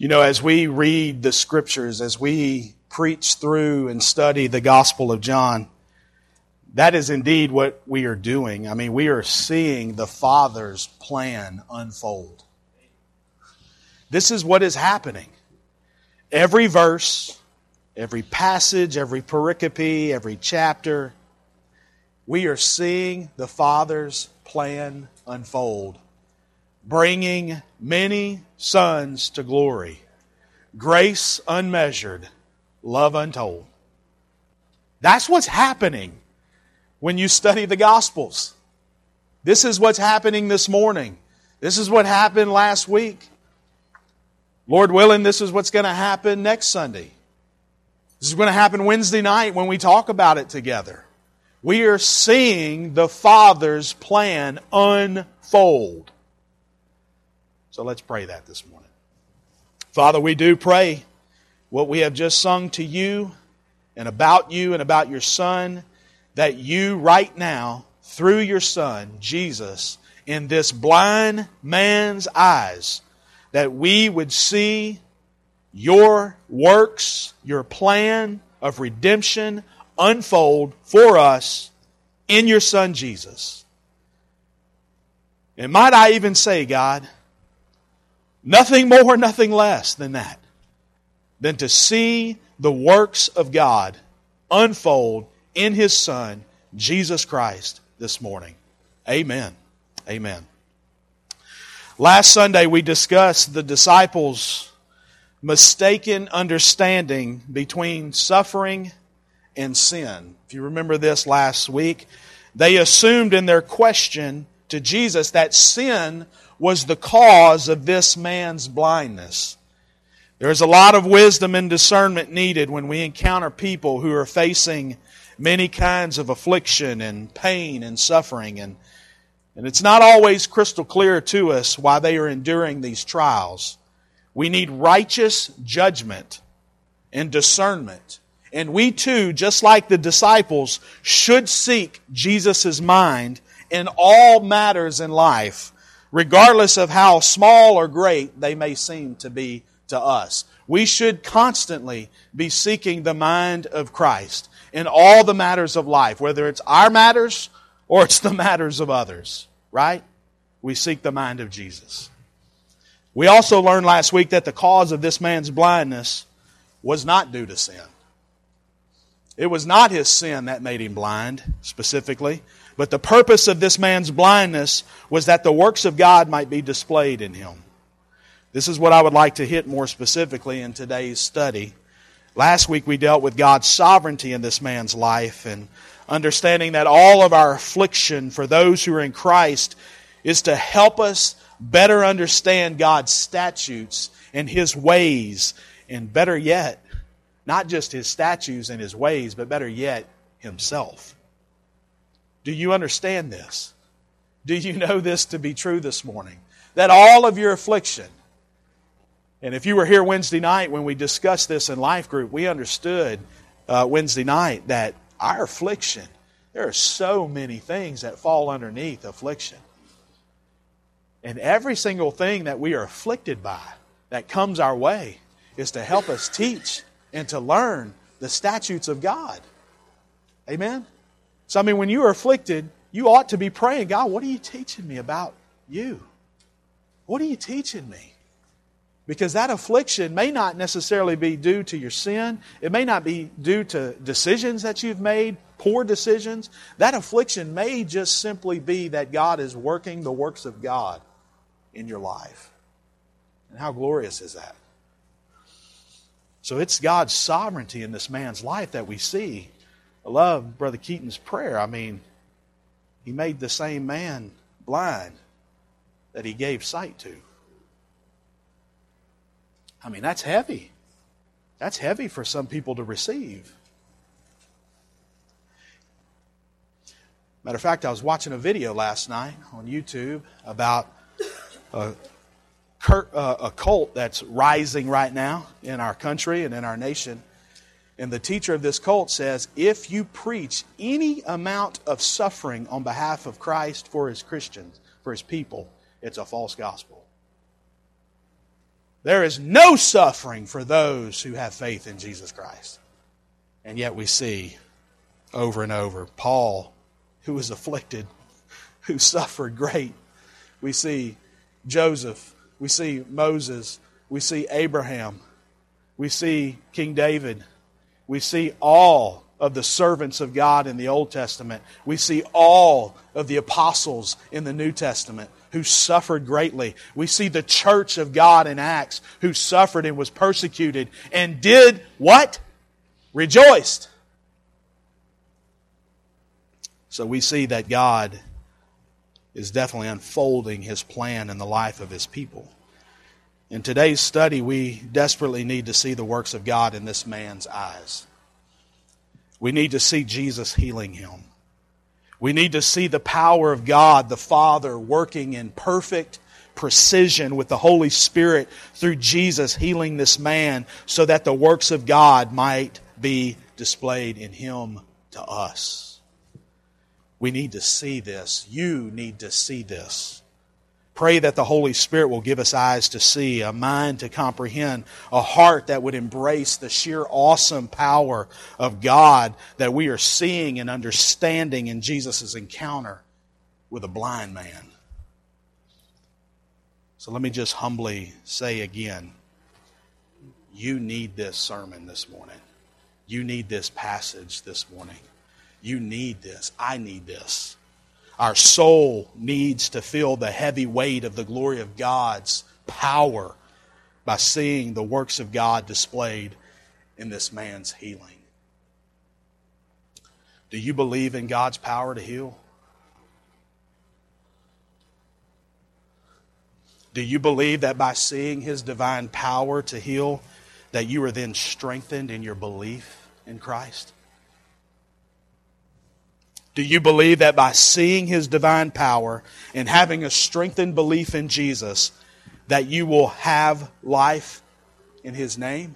You know, as we read the Scriptures, as we preach through and study the Gospel of John, that is indeed what we are doing. I mean, we are seeing the Father's plan unfold. This is what is happening. Every verse, every passage, every pericope, every chapter, we are seeing the Father's plan unfold, bringing many sons to glory, grace unmeasured, love untold. That's what's happening when you study the Gospels. This is what's happening this morning. This is what happened last week. Lord willing, this is what's going to happen next Sunday. This is going to happen Wednesday night when we talk about it together. We are seeing the Father's plan unfold. So let's pray that this morning. Father, we do pray what we have just sung to you and about your Son, that you right now, through your Son, Jesus, in this blind man's eyes, that we would see your works, your plan of redemption unfold for us in your Son Jesus. And might I even say, God, nothing more, nothing less than that, than to see the works of God unfold in His Son, Jesus Christ, this morning. Amen. Amen. Last Sunday we discussed the disciples' mistaken understanding between suffering and sin. If you remember this last week, they assumed in their question to Jesus that sin was the cause of this man's blindness. There's a lot of wisdom and discernment needed when we encounter people who are facing many kinds of affliction and pain and suffering. And it's not always crystal clear to us why they are enduring these trials. We need righteous judgment and discernment. And we too, just like the disciples, should seek Jesus' mind in all matters in life, regardless of how small or great they may seem to be to us. We should constantly be seeking the mind of Christ in all the matters of life, whether it's our matters or it's the matters of others, right? We seek the mind of Jesus. We also learned last week that the cause of this man's blindness was not due to sin. It was not his sin that made him blind, specifically. But the purpose of this man's blindness was that the works of God might be displayed in him. This is what I would like to hit more specifically in today's study. Last week we dealt with God's sovereignty in this man's life and understanding that all of our affliction for those who are in Christ is to help us better understand God's statutes and His ways, and better yet, not just His statutes and His ways, but better yet, Himself. Do you understand this? Do you know this to be true this morning? That all of your affliction, and if you were here Wednesday night when we discussed this in Life Group, we understood Wednesday night that our affliction, there are so many things that fall underneath affliction. And every single thing that we are afflicted by that comes our way is to help us teach and to learn the statutes of God. Amen? So, I mean, when you are afflicted, you ought to be praying, God, what are you teaching me about you? What are you teaching me? Because that affliction may not necessarily be due to your sin. It may not be due to decisions that you've made, poor decisions. That affliction may just simply be that God is working the works of God in your life. And how glorious is that? So it's God's sovereignty in this man's life that we see. I love Brother Keaton's prayer. I mean, He made the same man blind that He gave sight to. I mean, that's heavy. That's heavy for some people to receive. Matter of fact, I was watching a video last night on YouTube about a cult that's rising right now in our country and in our nation. And the teacher of this cult says, if you preach any amount of suffering on behalf of Christ for His Christians, for His people, it's a false gospel. There is no suffering for those who have faith in Jesus Christ. And yet we see over and over Paul, who was afflicted, who suffered great. We see Joseph. We see Moses. We see Abraham. We see King David. We see all of the servants of God in the Old Testament. We see all of the apostles in the New Testament who suffered greatly. We see the church of God in Acts who suffered and was persecuted and did what? Rejoiced. So we see that God is definitely unfolding His plan in the life of His people. In today's study, we desperately need to see the works of God in this man's eyes. We need to see Jesus healing him. We need to see the power of God, the Father, working in perfect precision with the Holy Spirit through Jesus healing this man so that the works of God might be displayed in him to us. We need to see this. You need to see this. Pray that the Holy Spirit will give us eyes to see, a mind to comprehend, a heart that would embrace the sheer awesome power of God that we are seeing and understanding in Jesus' encounter with a blind man. So let me just humbly say again, you need this sermon this morning. You need this passage this morning. You need this. I need this. Our soul needs to feel the heavy weight of the glory of God's power by seeing the works of God displayed in this man's healing. Do you believe in God's power to heal? Do you believe that by seeing His divine power to heal, that you are then strengthened in your belief in Christ? Do you believe that by seeing His divine power and having a strengthened belief in Jesus, that you will have life in His name?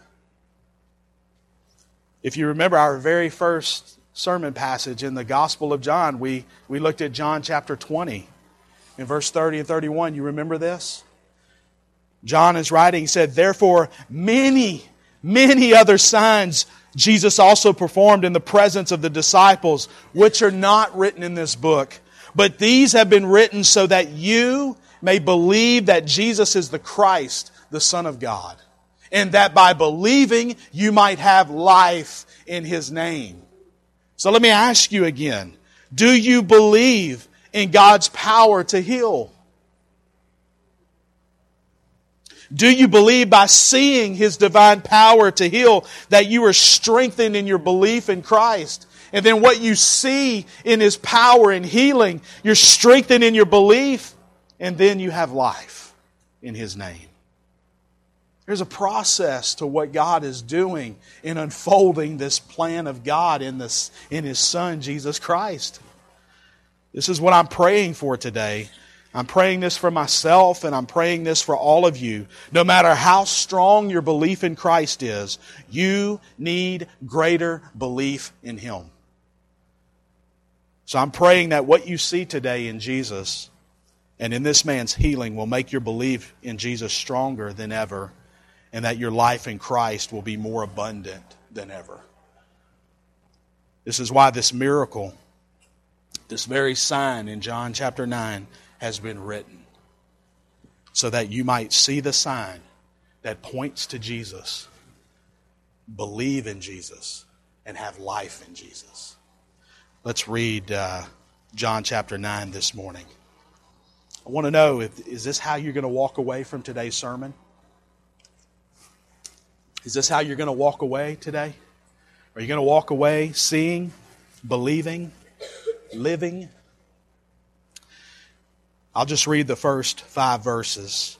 If you remember our very first sermon passage in the Gospel of John, we looked at John chapter 20 in verse 30 and 31. You remember this? John is writing, he said, "Therefore many other signs Jesus also performed in the presence of the disciples, which are not written in this book. But these have been written so that you may believe that Jesus is the Christ, the Son of God, and that by believing you might have life in His name." So let me ask you again, do you believe in God's power to heal? Do you believe by seeing His divine power to heal that you are strengthened in your belief in Christ? And then what you see in His power in healing, you're strengthened in your belief, and then you have life in His name. There's a process to what God is doing in unfolding this plan of God in His Son, Jesus Christ. This is what I'm praying for today. I'm praying this for myself, and I'm praying this for all of you. No matter how strong your belief in Christ is, you need greater belief in Him. So I'm praying that what you see today in Jesus and in this man's healing will make your belief in Jesus stronger than ever, and that your life in Christ will be more abundant than ever. This is why this miracle, this very sign in John chapter 9, has been written, so that you might see the sign that points to Jesus, believe in Jesus, and have life in Jesus. Let's read John chapter 9 this morning. I want to know, is this how you're going to walk away from today's sermon? Is this how you're going to walk away today? Are you going to walk away seeing, believing, living? I'll just read the first 5 verses.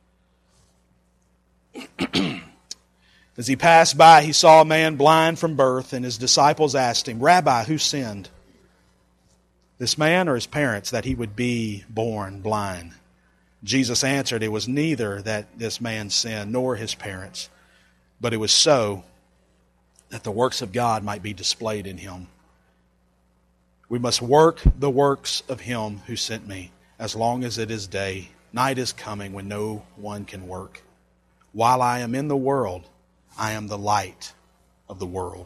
As he passed by, he saw a man blind from birth, and his disciples asked him, "Rabbi, who sinned, this man or his parents, that he would be born blind?" Jesus answered, "It was neither that this man sinned nor his parents, but it was so that the works of God might be displayed in him. We must work the works of Him who sent me, as long as it is day. Night is coming when no one can work. While I am in the world, I am the light of the world.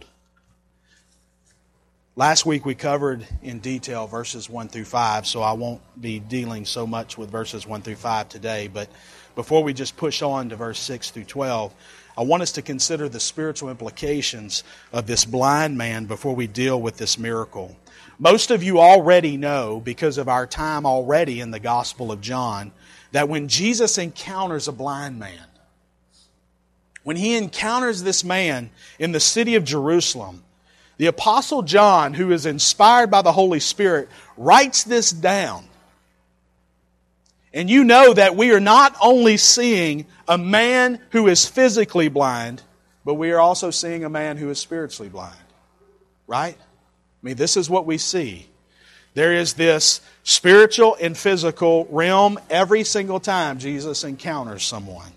Last week we covered in detail verses 1 through 5, so I won't be dealing so much with verses 1 through 5 today. But before we just push on to verse 6 through 12, I want us to consider the spiritual implications of this blind man before we deal with this miracle. Most of you already know, because of our time already in the Gospel of John, that when Jesus encounters a blind man, when he encounters this man in the city of Jerusalem, the Apostle John, who is inspired by the Holy Spirit, writes this down. And you know that we are not only seeing a man who is physically blind, but we are also seeing a man who is spiritually blind. Right? I mean, this is what we see. There is this spiritual and physical realm every single time Jesus encounters someone.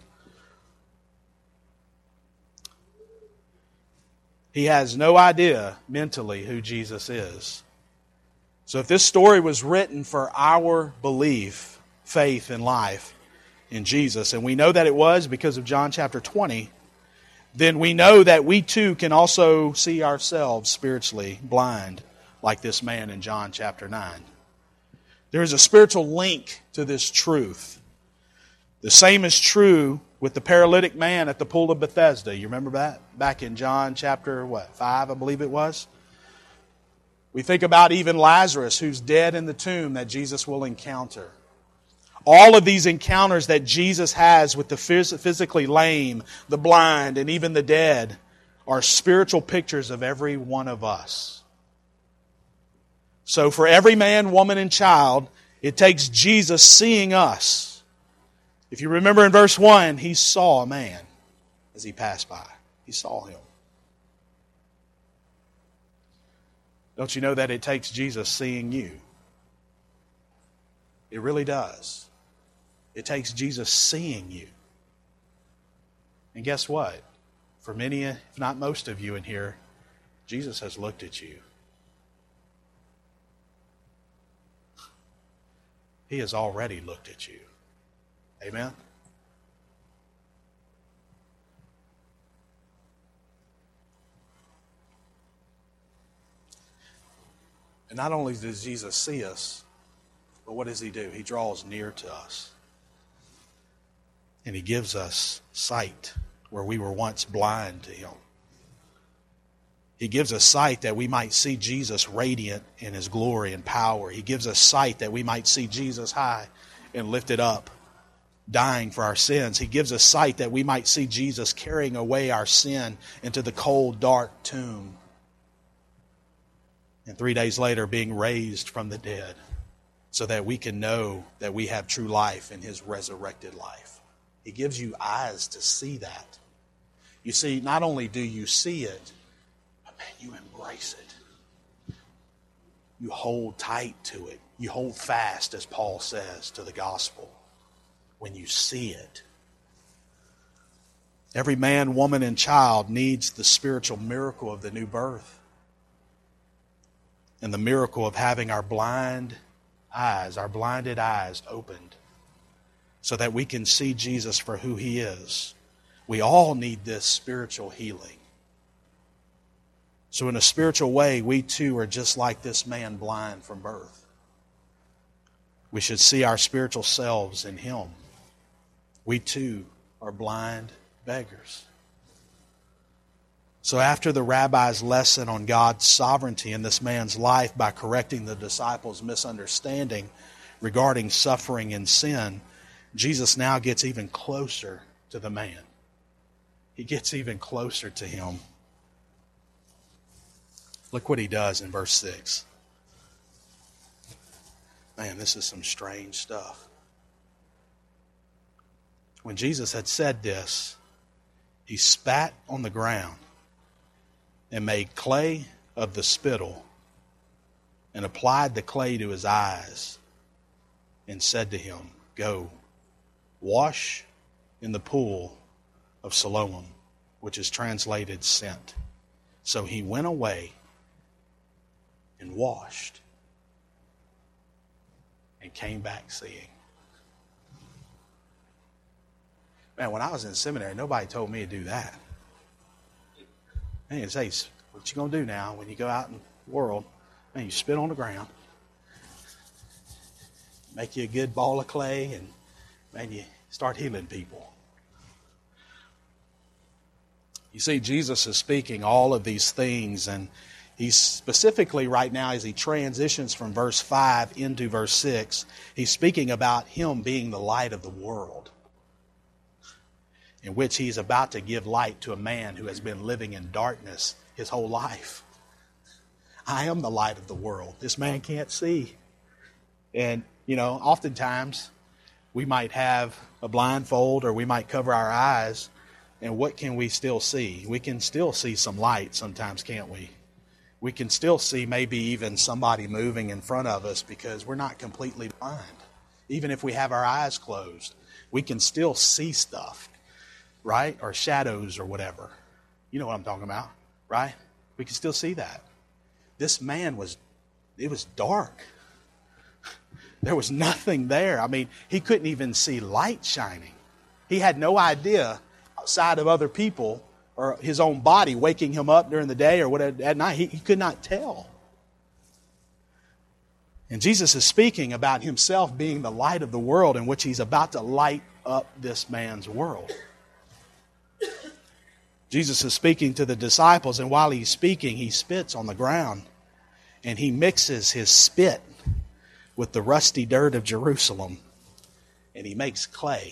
He has no idea mentally who Jesus is. So if this story was written for our belief, faith, and life in Jesus, and we know that it was because of John chapter 20, then we know that we too can also see ourselves spiritually blind, like this man in John chapter 9. There is a spiritual link to this truth. The same is true with the paralytic man at the pool of Bethesda. You remember that? Back in John chapter 5, I believe it was. We think about even Lazarus, who's dead in the tomb, that Jesus will encounter. All of these encounters that Jesus has with the physically lame, the blind, and even the dead are spiritual pictures of every one of us. So for every man, woman, and child, it takes Jesus seeing us. If you remember in verse 1, he saw a man as he passed by. He saw him. Don't you know that it takes Jesus seeing you? It really does. It takes Jesus seeing you. And guess what? For many, if not most of you in here, Jesus has looked at you. He has already looked at you. Amen? And not only does Jesus see us, but what does He do? He draws near to us. And He gives us sight where we were once blind to Him. He gives us sight that we might see Jesus radiant in His glory and power. He gives us sight that we might see Jesus high and lifted up, dying for our sins. He gives us sight that we might see Jesus carrying away our sin into the cold, dark tomb. And 3 days later being raised from the dead so that we can know that we have true life in His resurrected life. He gives you eyes to see that. You see, not only do you see it, but man, you embrace it. You hold tight to it. You hold fast, as Paul says, to the gospel. When you see it. Every man, woman, and child needs the spiritual miracle of the new birth. And the miracle of having our blind eyes, our blinded eyes opened so that we can see Jesus for who He is. We all need this spiritual healing. So in a spiritual way, we too are just like this man blind from birth. We should see our spiritual selves in Him. We too are blind beggars. So after the rabbi's lesson on God's sovereignty in this man's life by correcting the disciples' misunderstanding regarding suffering and sin, Jesus now gets even closer to the man. He gets even closer to him. Look what He does in verse 6. Man, this is some strange stuff. When Jesus had said this, He spat on the ground and made clay of the spittle and applied the clay to his eyes and said to him, "Go, wash in the pool of Siloam," which is translated sent. So he went away and washed and came back seeing. Man, when I was in seminary, nobody told me to do that. Man, say, what you going to do now when you go out in the world? Man, you spit on the ground. Make you a good ball of clay, and man, you start healing people. You see, Jesus is speaking all of these things, and he's specifically right now, as he transitions from verse 5 into verse 6, he's speaking about him being the light of the world, in which he's about to give light to a man who has been living in darkness his whole life. I am the light of the world. This man can't see. And, oftentimes we might have a blindfold or we might cover our eyes, and what can we still see? We can still see some light sometimes, can't we? We can still see maybe even somebody moving in front of us because we're not completely blind. Even if we have our eyes closed, we can still see stuff, right? Or shadows or whatever. You know what I'm talking about, right? We can still see that. This man it was dark. There was nothing there. I mean, he couldn't even see light shining. He had no idea outside of other people or his own body waking him up during the day or whatever at night. He could not tell. And Jesus is speaking about himself being the light of the world, in which he's about to light up this man's world. Jesus is speaking to the disciples, and while he's speaking, he spits on the ground, and he mixes his spit with the rusty dirt of Jerusalem, and he makes clay.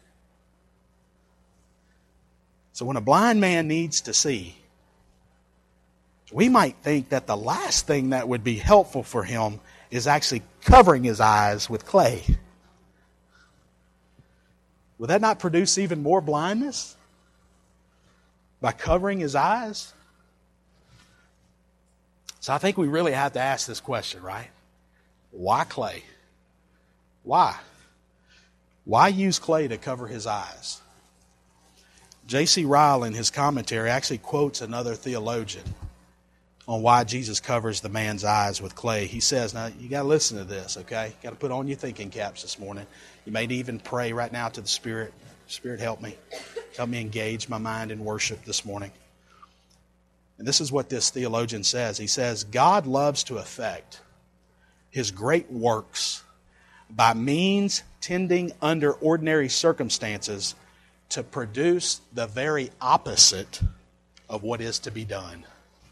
So when a blind man needs to see, we might think that the last thing that would be helpful for him is actually covering his eyes with clay. Would that not produce even more blindness? By covering his eyes? So I think we really have to ask this question, right? Why clay? Why? Why use clay to cover his eyes? J.C. Ryle, in his commentary, actually quotes another theologian on why Jesus covers the man's eyes with clay. He says, now, you got to listen to this, okay? You got to put on your thinking caps this morning. You may even pray right now to the Spirit. Spirit, help me. Help me engage my mind in worship this morning. And this is what this theologian says. He says, God loves to effect his great works by means tending under ordinary circumstances to produce the very opposite of what is to be done.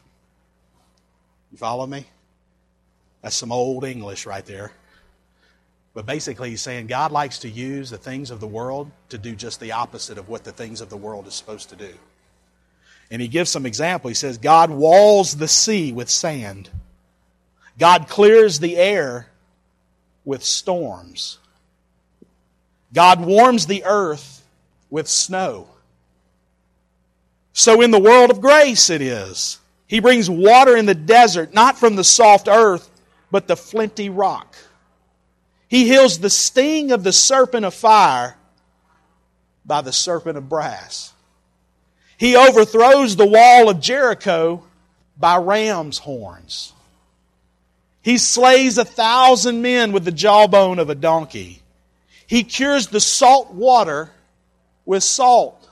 You follow me? That's some old English right there. But basically he's saying God likes to use the things of the world to do just the opposite of what the things of the world is supposed to do. And he gives some example. He says, God walls the sea with sand. God clears the air with storms. God warms the earth with snow. So in the world of grace it is. He brings water in the desert, not from the soft earth, but the flinty rock. He heals the sting of the serpent of fire by the serpent of brass. He overthrows the wall of Jericho by ram's horns. He slays 1,000 men with the jawbone of a donkey. He cures the salt water with salt.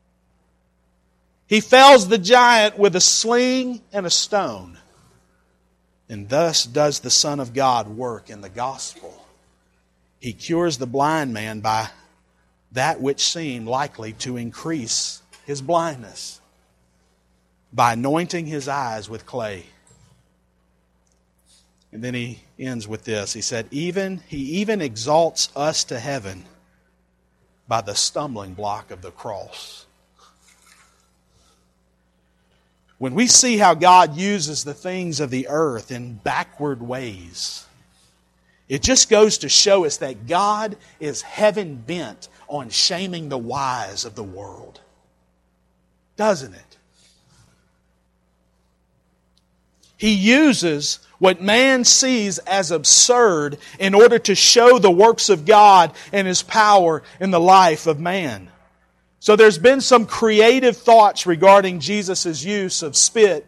He fells the giant with a sling and a stone. And thus does the Son of God work in the gospel. He cures the blind man by that which seemed likely to increase his blindness, by anointing his eyes with clay. And then he ends with this. He said, He even exalts us to heaven by the stumbling block of the cross. When we see how God uses the things of the earth in backward ways, it just goes to show us that God is heaven bent on shaming the wise of the world. Doesn't it? He uses what man sees as absurd in order to show the works of God and His power in the life of man. So there's been some creative thoughts regarding Jesus' use of spit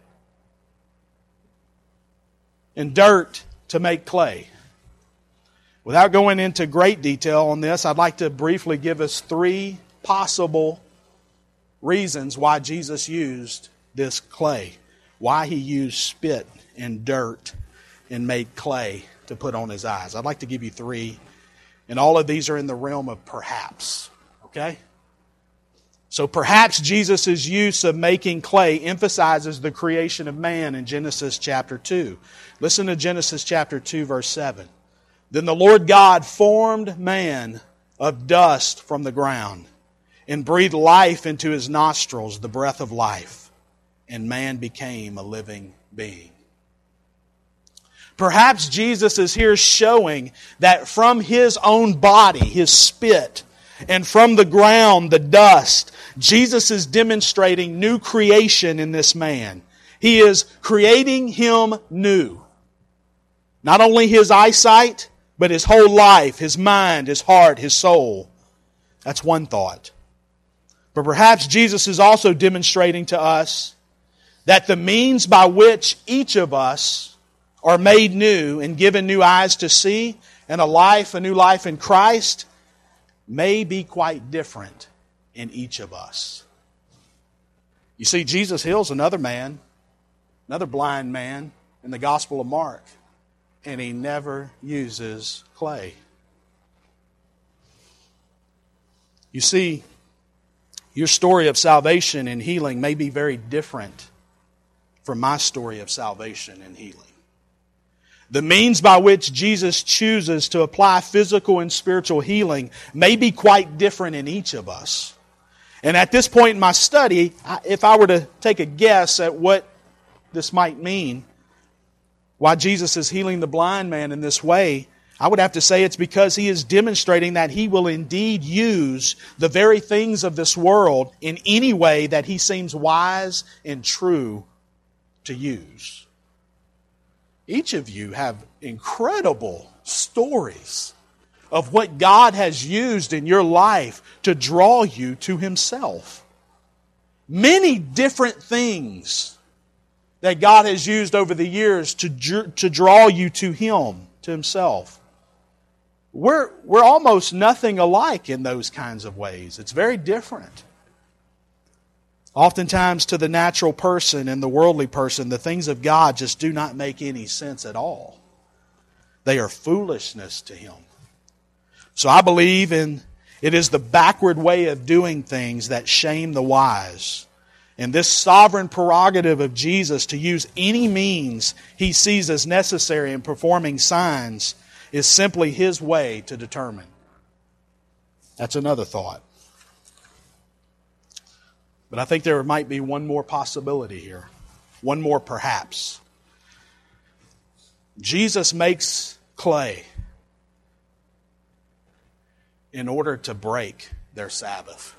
and dirt to make clay. Without going into great detail on this, I'd like to briefly give us 3 possible reasons why Jesus used this clay, why He used spit and dirt and made clay to put on His eyes. I'd like to give you 3, and all of these are in the realm of perhaps. Okay? So perhaps Jesus' use of making clay emphasizes the creation of man in Genesis chapter 2. Listen to Genesis chapter 2, verse 7. Then the Lord God formed man of dust from the ground and breathed life into his nostrils, the breath of life, and man became a living being. Perhaps Jesus is here showing that from His own body, His spit, and from the ground, the dust, Jesus is demonstrating new creation in this man. He is creating him new. Not only his eyesight, but his whole life, his mind, his heart, his soul. That's one thought. But perhaps Jesus is also demonstrating to us that the means by which each of us are made new and given new eyes to see and a new life in Christ may be quite different in each of us. You see, Jesus heals another man, another blind man in the Gospel of Mark, and He never uses clay. You see, your story of salvation and healing may be very different from my story of salvation and healing. The means by which Jesus chooses to apply physical and spiritual healing may be quite different in each of us. And at this point in my study, if I were to take a guess at what this might mean, why Jesus is healing the blind man in this way, I would have to say it's because He is demonstrating that He will indeed use the very things of this world in any way that He seems wise and true to use. Each of you have incredible stories of what God has used in your life to draw you to Himself. Many different things that God has used over the years to draw you to Him, to Himself. We're almost nothing alike in those kinds of ways. It's very different. Oftentimes to the natural person and the worldly person, the things of God just do not make any sense at all. They are foolishness to him. So I believe it is the backward way of doing things that shame the wise. And this sovereign prerogative of Jesus to use any means He sees as necessary in performing signs is simply His way to determine. That's another thought. But I think there might be one more possibility here. One more perhaps. Jesus makes clay in order to break their Sabbath.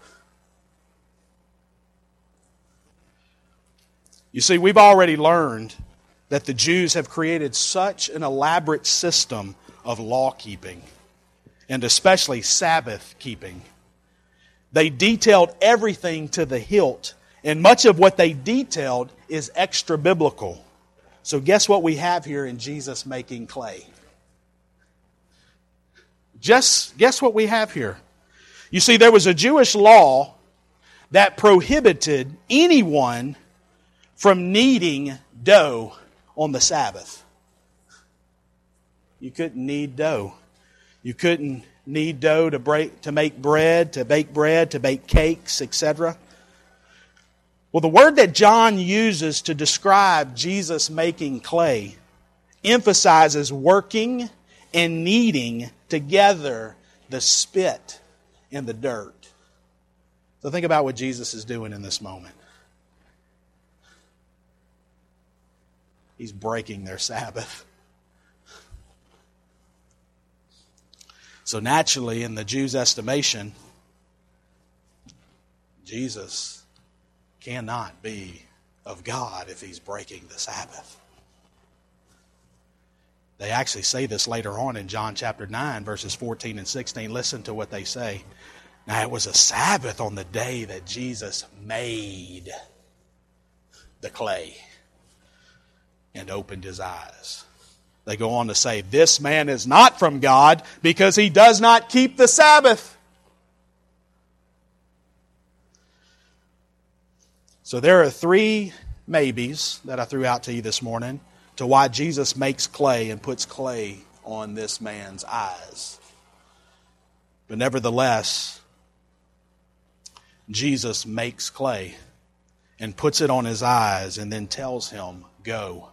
You see, we've already learned that the Jews have created such an elaborate system of law keeping, and especially Sabbath keeping. They detailed everything to the hilt, and much of what they detailed is extra biblical. So guess what we have here in Jesus making clay? Just guess what we have here. You see, there was a Jewish law that prohibited anyone from kneading dough on the Sabbath. You couldn't knead dough. You couldn't knead dough to make bread, to bake cakes, etc. Well, the word that John uses to describe Jesus making clay emphasizes working and kneading together the spit and the dirt. So think about what Jesus is doing in this moment. He's breaking their Sabbath. So naturally, in the Jews' estimation, Jesus cannot be of God if He's breaking the Sabbath. They actually say this later on in John chapter 9, verses 14 and 16. Listen to what they say. Now it was a Sabbath on the day that Jesus made the clay and opened his eyes. They go on to say, this man is not from God because he does not keep the Sabbath. So there are three maybes that I threw out to you this morning to why Jesus makes clay and puts clay on this man's eyes. But nevertheless, Jesus makes clay and puts it on his eyes and then tells him, go,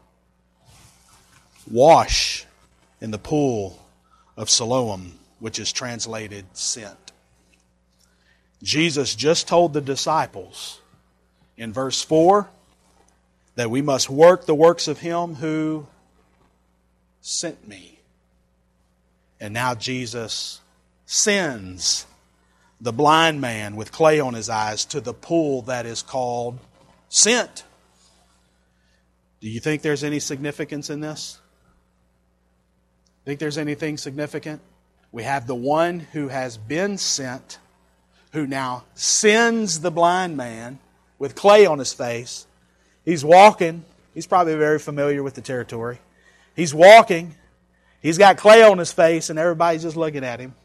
wash in the pool of Siloam, which is translated sent. Jesus just told the disciples in verse 4 that we must work the works of him who sent me. And now Jesus sends the blind man with clay on his eyes to the pool that is called sent. Do you think there's any significance in this? Think there's anything significant? We have the one who has been sent, who now sends the blind man with clay on his face. He's walking. He's probably very familiar with the territory. He's walking. He's got clay on his face, and everybody's just looking at him.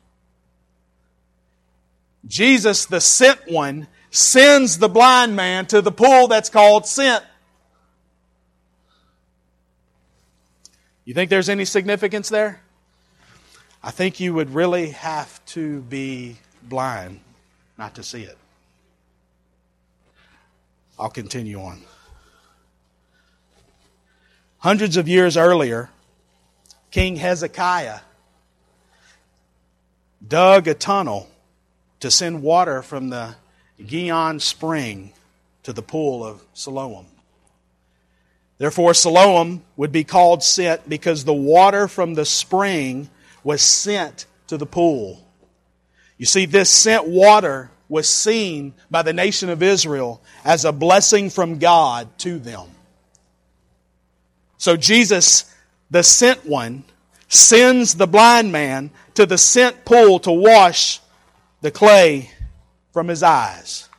Jesus, the sent one, sends the blind man to the pool that's called sent. You think there's any significance there? I think you would really have to be blind not to see it. I'll continue on. Hundreds of years earlier, King Hezekiah dug a tunnel to send water from the Gihon spring to the pool of Siloam. Therefore, Siloam would be called sent because the water from the spring was sent to the pool. You see, this sent water was seen by the nation of Israel as a blessing from God to them. So Jesus, the sent one, sends the blind man to the sent pool to wash the clay from his eyes.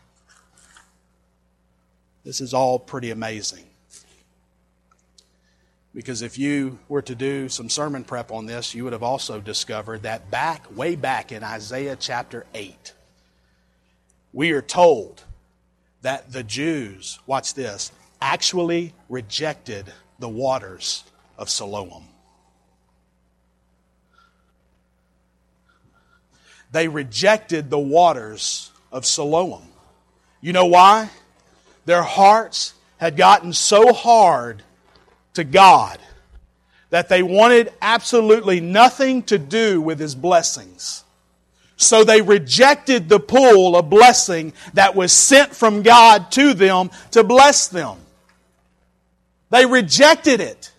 This is all pretty amazing. Because if you were to do some sermon prep on this, you would have also discovered that way back in Isaiah chapter 8, we are told that the Jews, watch this, actually rejected the waters of Siloam. They rejected the waters of Siloam. You know why? Their hearts had gotten so hard to God that they wanted absolutely nothing to do with His blessings. So they rejected the pool of blessing that was sent from God to them to bless them. They rejected it.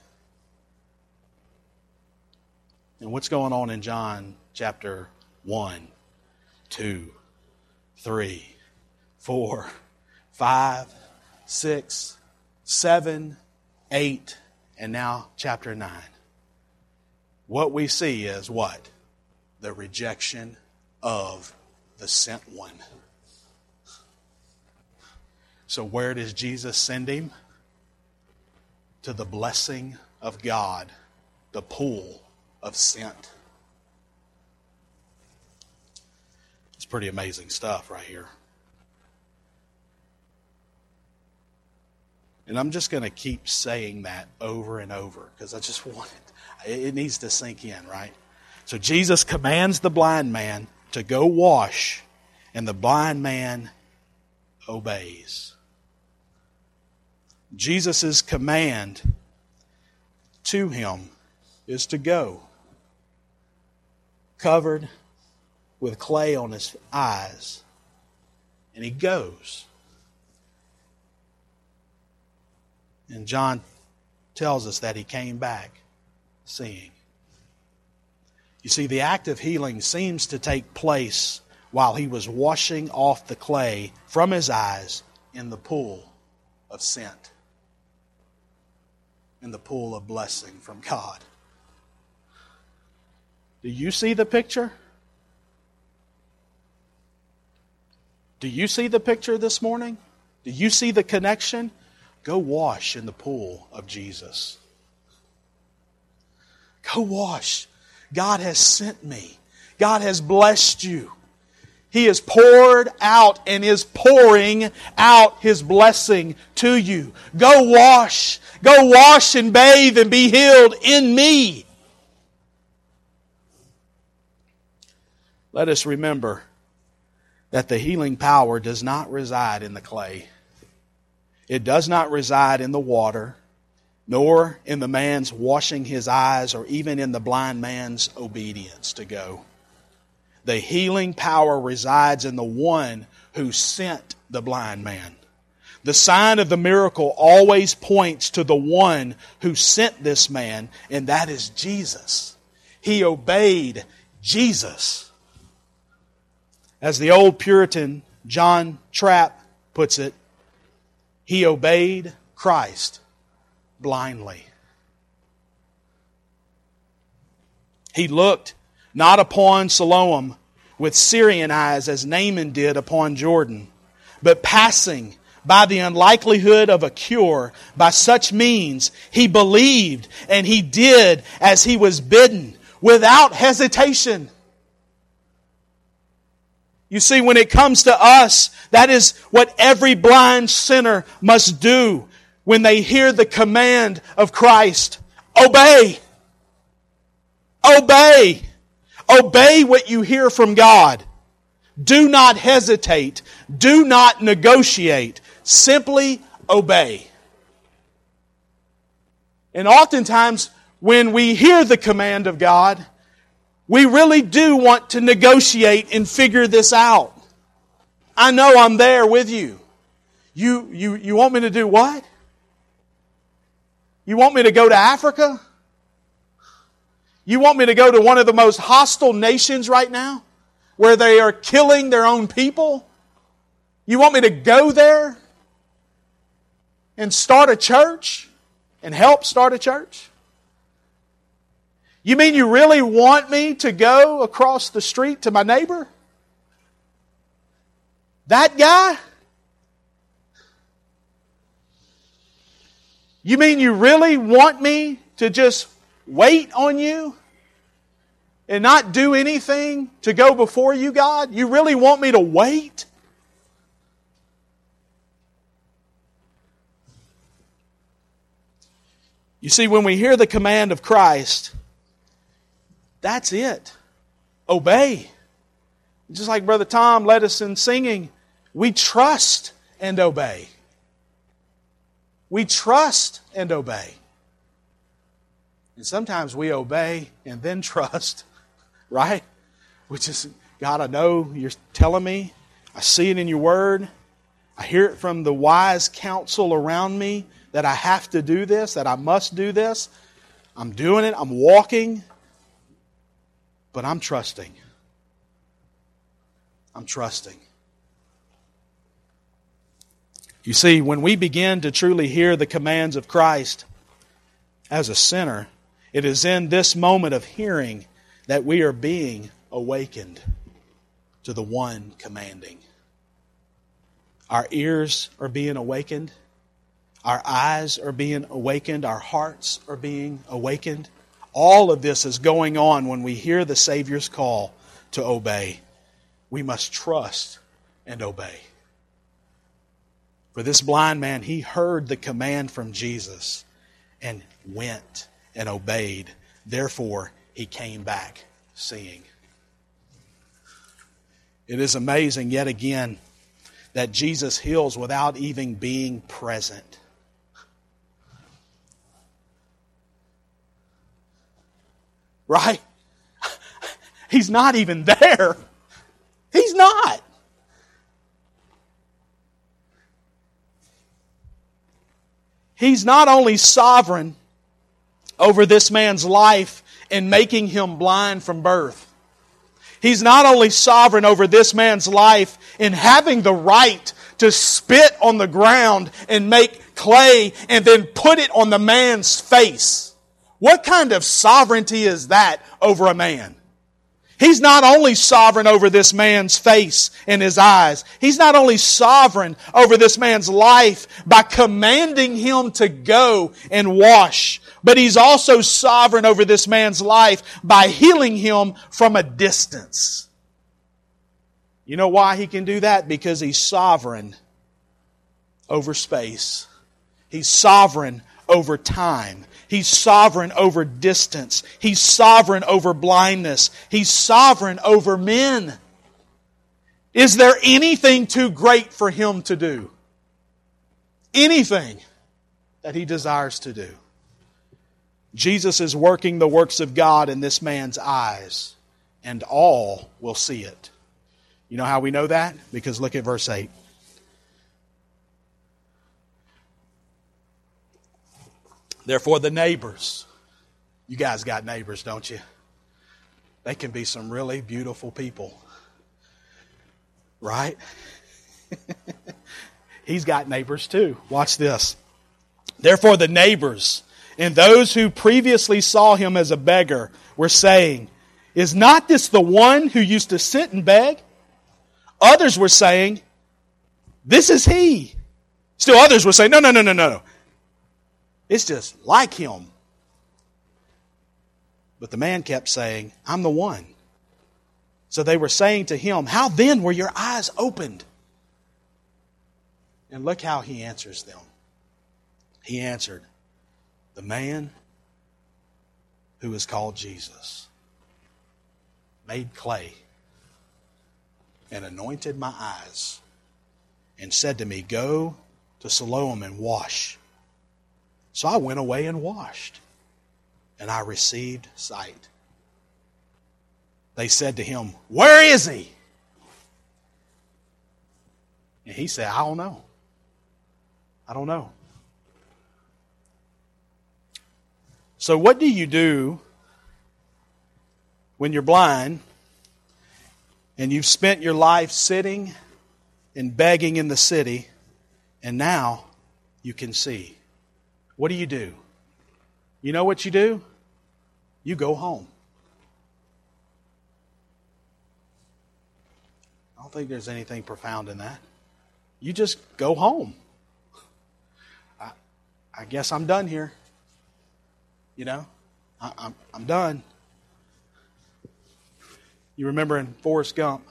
And what's going on in John chapter 1, 2, 3, 4, 5, 6, 7, 8, and now chapter 9. What we see is what? The rejection of the sent one. So where does Jesus send him? To the blessing of God, the pool of sent. It's pretty amazing stuff right here. And I'm just going to keep saying that over and over because I just want it needs to sink in, right? So Jesus commands the blind man to go wash, and the blind man obeys. Jesus' command to him is to go, covered with clay on his eyes, and he goes. And John tells us that he came back seeing. You see, the act of healing seems to take place while he was washing off the clay from his eyes in the pool of scent, in the pool of blessing from God. Do you see the picture? Do you see the picture this morning? Do you see the connection? Go wash in the pool of Jesus. Go wash. God has sent me. God has blessed you. He has poured out and is pouring out His blessing to you. Go wash. Go wash and bathe and be healed in me. Let us remember that the healing power does not reside in the clay. It does not reside in the water, nor in the man's washing his eyes, or even in the blind man's obedience to go. The healing power resides in the one who sent the blind man. The sign of the miracle always points to the one who sent this man, and that is Jesus. He obeyed Jesus. As the old Puritan John Trapp puts it, he obeyed Christ blindly. He looked not upon Siloam with Syrian eyes as Naaman did upon Jordan, but passing by the unlikelihood of a cure by such means, he believed and he did as he was bidden without hesitation. You see, when it comes to us, that is what every blind sinner must do when they hear the command of Christ. Obey. Obey. Obey what you hear from God. Do not hesitate. Do not negotiate. Simply obey. And oftentimes, when we hear the command of God, we really do want to negotiate and figure this out. I know I'm there with you. You want me to do what? You want me to go to Africa? You want me to go to one of the most hostile nations right now, where they are killing their own people? You want me to go there and start a church and help start a church? You mean you really want me to go across the street to my neighbor? That guy? You mean you really want me to just wait on you and not do anything to go before you, God? You really want me to wait? You see, when we hear the command of Christ, that's it. Obey. Just like Brother Tom led us in singing, we trust and obey. We trust and obey. And sometimes we obey and then trust, right? Which is, God, I know you're telling me. I see it in your word. I hear it from the wise counsel around me that I have to do this, that I must do this. I'm doing it. I'm walking. But I'm trusting. I'm trusting. You see, when we begin to truly hear the commands of Christ as a sinner, it is in this moment of hearing that we are being awakened to the one commanding. Our ears are being awakened. Our eyes are being awakened. Our hearts are being awakened. All of this is going on when we hear the Savior's call to obey. We must trust and obey. For this blind man, he heard the command from Jesus and went and obeyed. Therefore, he came back seeing. It is amazing yet again that Jesus heals without even being present. Right? He's not even there. He's not. He's not only sovereign over this man's life in making him blind from birth. He's not only sovereign over this man's life in having the right to spit on the ground and make clay and then put it on the man's face. What kind of sovereignty is that over a man? He's not only sovereign over this man's face and his eyes. He's not only sovereign over this man's life by commanding him to go and wash, but He's also sovereign over this man's life by healing him from a distance. You know why He can do that? Because He's sovereign over space. He's sovereign over time. He's sovereign over distance. He's sovereign over blindness. He's sovereign over men. Is there anything too great for Him to do? Anything that He desires to do. Jesus is working the works of God in this man's eyes, and all will see it. You know how we know that? Because look at verse 8. Therefore the neighbors, you guys got neighbors, don't you? They can be some really beautiful people. Right? He's got neighbors too. Watch this. Therefore the neighbors and those who previously saw him as a beggar were saying, "Is not this the one who used to sit and beg?" Others were saying, "This is he." Still others were saying, No. It's just like him. But the man kept saying, "I'm the one." So they were saying to him, "How then were your eyes opened?" And look how he answers them. He answered, "The man who is called Jesus made clay and anointed my eyes and said to me, 'Go to Siloam and wash.' So I went away and washed, and I received sight." They said to him, "Where is he?" And he said, "I don't know. I don't know." So what do you do when you're blind and you've spent your life sitting and begging in the city and now you can see? What do? You know what you do? You go home. I don't think there's anything profound in that. You just go home. I guess I'm done here. You know, I'm done. You remember in Forrest Gump,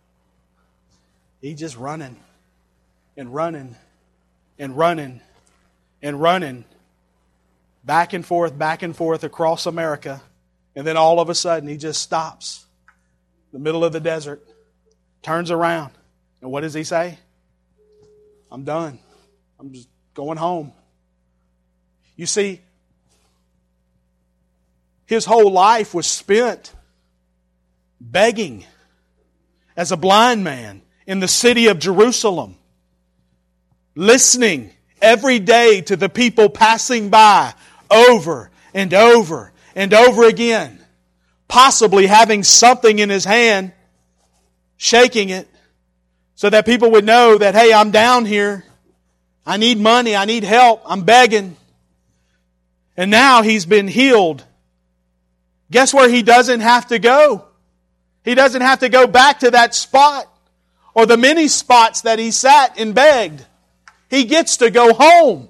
he just running and running and running and running back and forth across America. And then all of a sudden he just stops in the middle of the desert, turns around. And what does he say? "I'm done. I'm just going home." You see, his whole life was spent begging as a blind man in the city of Jerusalem, listening every day to the people passing by over and over and over again, possibly having something in his hand, shaking it, so that people would know that, hey, I'm down here. I need money. I need help. I'm begging. And now he's been healed. Guess where he doesn't have to go? He doesn't have to go back to that spot or the many spots that he sat and begged. He gets to go home.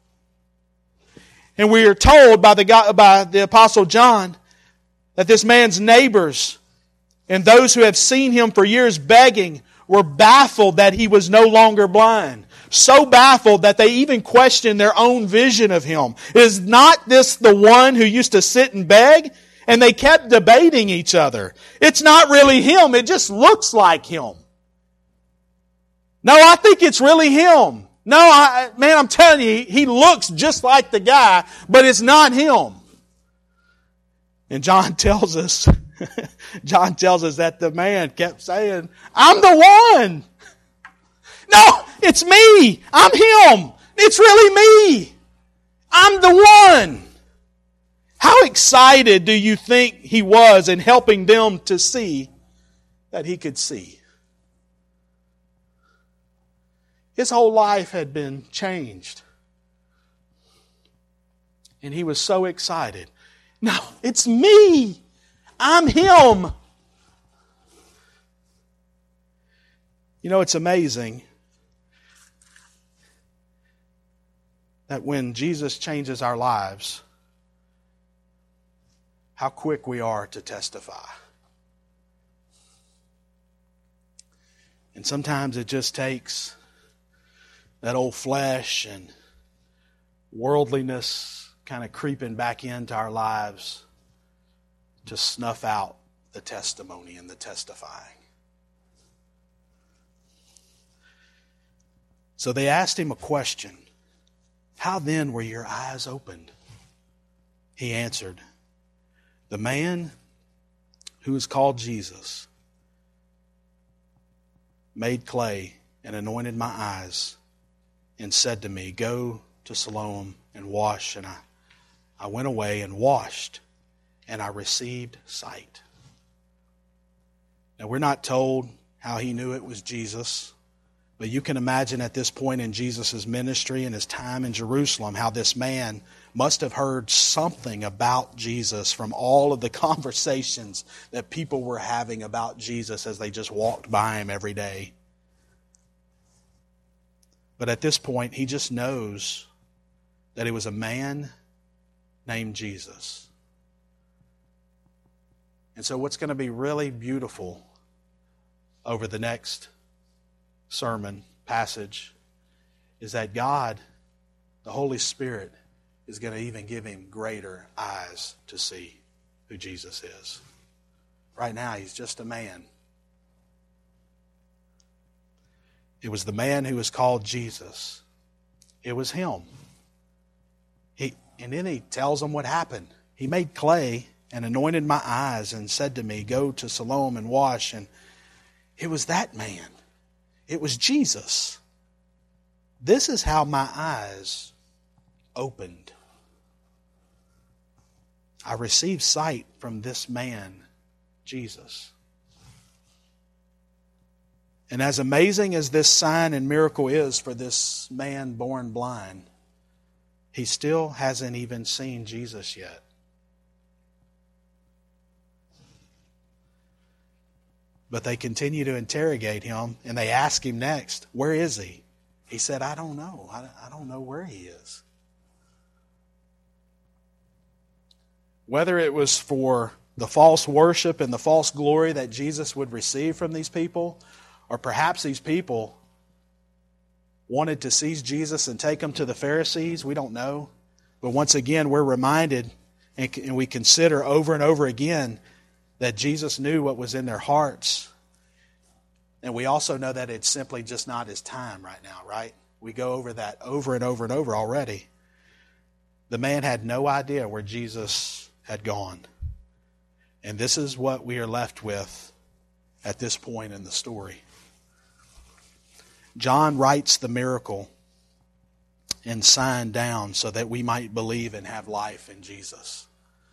And we are told by the Apostle John that this man's neighbors and those who have seen him for years begging were baffled that he was no longer blind. So baffled that they even questioned their own vision of him. Is not this the one who used to sit and beg? And they kept debating each other. It's not really him. It just looks like him. No, I think it's really him. No, man, I'm telling you, he looks just like the guy, but it's not him. And John tells us that the man kept saying, "I'm the one. No, it's me. I'm him. It's really me. I'm the one." How excited do you think he was in helping them to see that he could see? His whole life had been changed. And he was so excited. No, it's me. I'm him. You know, it's amazing that when Jesus changes our lives, how quick we are to testify. And sometimes it just takes that old flesh and worldliness kind of creeping back into our lives to snuff out the testimony and the testifying. So they asked him a question. How then were your eyes opened? He answered, the man who is called Jesus made clay and anointed my eyes and said to me, go to Siloam and wash. And I went away and washed, and I received sight. Now, we're not told how he knew it was Jesus, but you can imagine at this point in Jesus' ministry and his time in Jerusalem how this man must have heard something about Jesus from all of the conversations that people were having about Jesus as they just walked by him every day. But at this point, he just knows that it was a man named Jesus. And so what's going to be really beautiful over the next sermon passage is that God, the Holy Spirit, is going to even give him greater eyes to see who Jesus is. Right now, he's just a man. It was the man who was called Jesus. It was him. And then he tells them what happened. He made clay and anointed my eyes and said to me, go to Siloam and wash. And it was that man. It was Jesus. This is how my eyes opened. I received sight from this man, Jesus. And as amazing as this sign and miracle is for this man born blind, he still hasn't even seen Jesus yet. But they continue to interrogate him, and they ask him next, where is he? He said, I don't know. I don't know where he is. Whether it was for the false worship and the false glory that Jesus would receive from these people, or perhaps these people wanted to seize Jesus and take him to the Pharisees, we don't know. But once again, we're reminded and we consider over and over again that Jesus knew what was in their hearts. And we also know that it's simply just not his time right now, right? We go over that over and over and over already. The man had no idea where Jesus had gone. And this is what we are left with at this point in the story. John writes the miracle and sign down so that we might believe and have life in Jesus.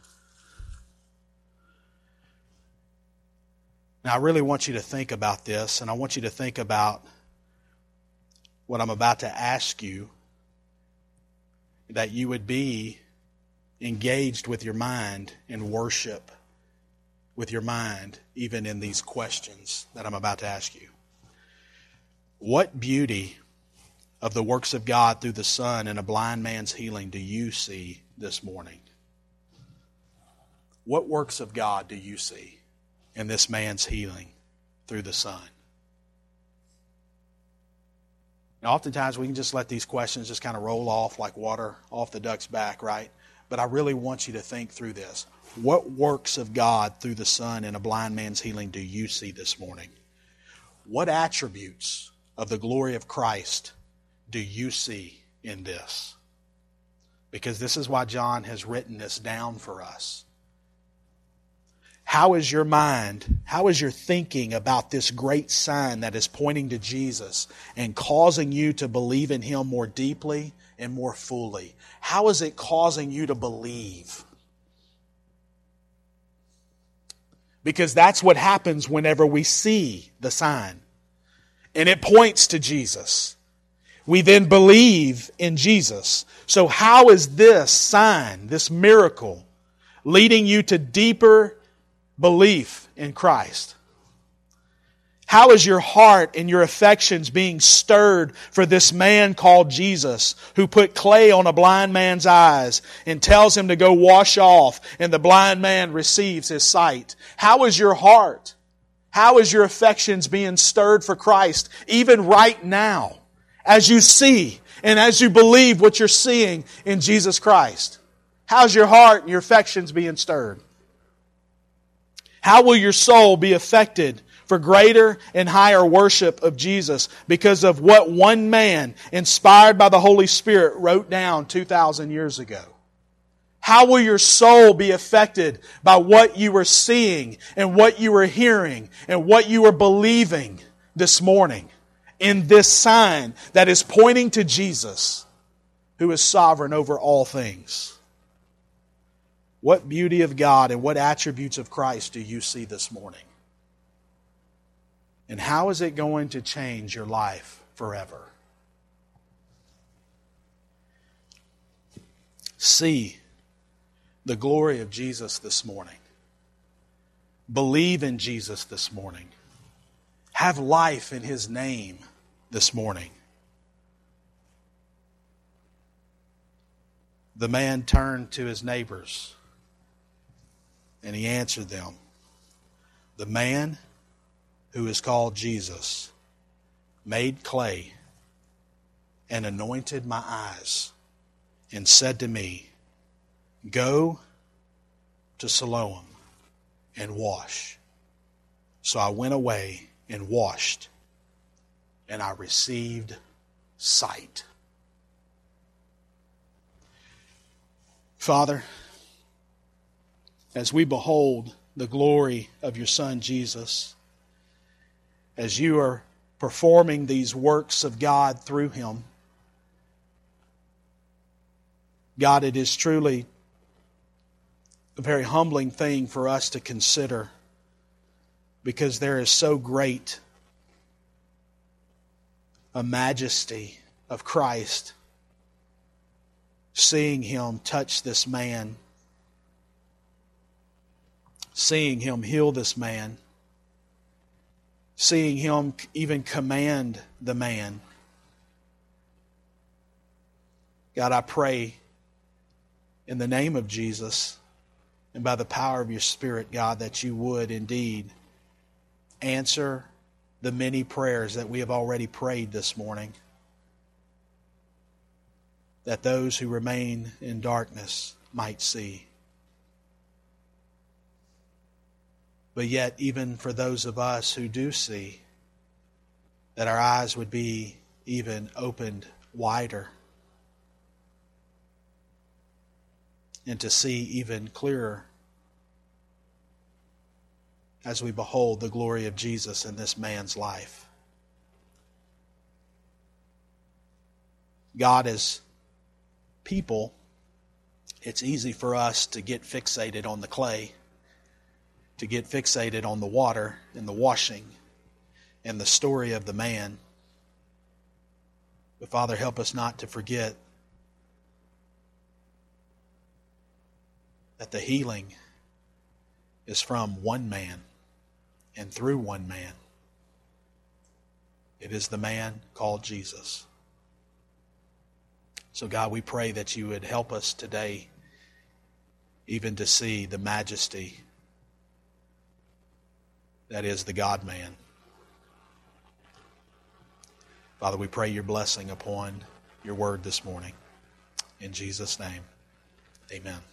Now, I really want you to think about this, and I want you to think about what I'm about to ask you, that you would be engaged with your mind in worship, with your mind, even in these questions that I'm about to ask you. What beauty of the works of God through the Son and a blind man's healing do you see this morning? What works of God do you see in this man's healing through the Son? Now, oftentimes we can just let these questions just kind of roll off like water off the duck's back, right? But I really want you to think through this. What works of God through the Son and a blind man's healing do you see this morning? What attributes of the glory of Christ do you see in this? Because this is why John has written this down for us. How is your mind, how is your thinking about this great sign that is pointing to Jesus and causing you to believe in him more deeply and more fully? How is it causing you to believe? Because that's what happens whenever we see the sign. And it points to Jesus. We then believe in Jesus. So how is this sign, this miracle, leading you to deeper belief in Christ? How is your heart and your affections being stirred for this man called Jesus who put clay on a blind man's eyes and tells him to go wash off, and the blind man receives his sight? How is your heart How is your affections being stirred for Christ even right now as you see and as you believe what you're seeing in Jesus Christ? How's your heart and your affections being stirred? How will your soul be affected for greater and higher worship of Jesus because of what one man, inspired by the Holy Spirit, wrote down 2,000 years ago? How will your soul be affected by what you were seeing and what you were hearing and what you were believing this morning in this sign that is pointing to Jesus, who is sovereign over all things? What beauty of God and what attributes of Christ do you see this morning? And how is it going to change your life forever? See the glory of Jesus this morning. Believe in Jesus this morning. Have life in His name this morning. The man turned to his neighbors and he answered them, "The man who is called Jesus made clay and anointed my eyes and said to me, 'Go to Siloam and wash.' So I went away and washed, and I received sight." Father, as we behold the glory of your Son Jesus, as you are performing these works of God through Him, God, it is truly a very humbling thing for us to consider, because there is so great a majesty of Christ, seeing Him touch this man, seeing Him heal this man, seeing Him even command the man. God, I pray in the name of Jesus and by the power of your Spirit, God, that you would indeed answer the many prayers that we have already prayed this morning, that those who remain in darkness might see. But yet, even for those of us who do see, that our eyes would be even opened wider, and to see even clearer as we behold the glory of Jesus in this man's life. God, as people, it's easy for us to get fixated on the clay, to get fixated on the water and the washing and the story of the man. But Father, help us not to forget that the healing is from one man and through one man. It is the man called Jesus. So God, we pray that you would help us today even to see the majesty that is the God-man. Father, we pray your blessing upon your word this morning. In Jesus' name, amen.